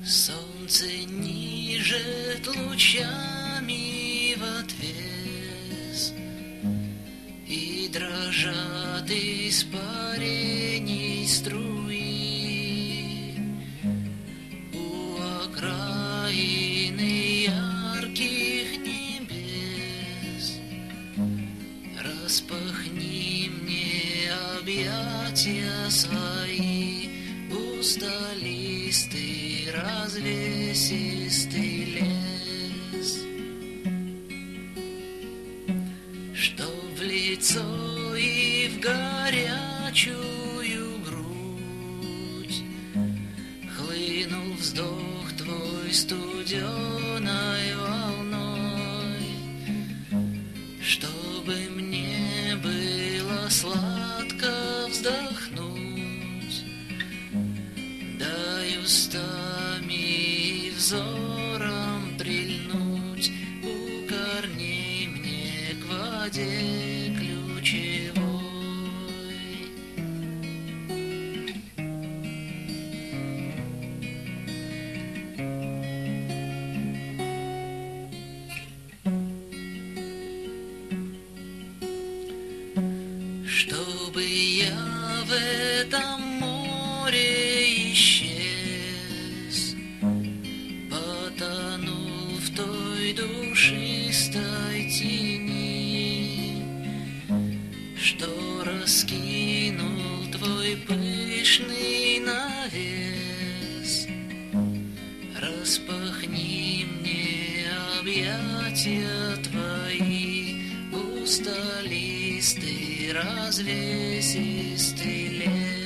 Солнце нижет лучами в отвес, и дрожат испарений струи. У окраины ярких небес распахни мне объятия свои, густолистый развесистый лес, что в лицо и в горячую грудь хлынул вздох твой студеной волной, чтобы мне было сладко вздохнуть, дай устами и взором прильнуть у корней мне к воде ключевой. Чтобы я в этом море исчез, потонул в той душистой тени, что раскинул твой пышный навес. Распахни мне объятия твои, густолистый развесистый лес.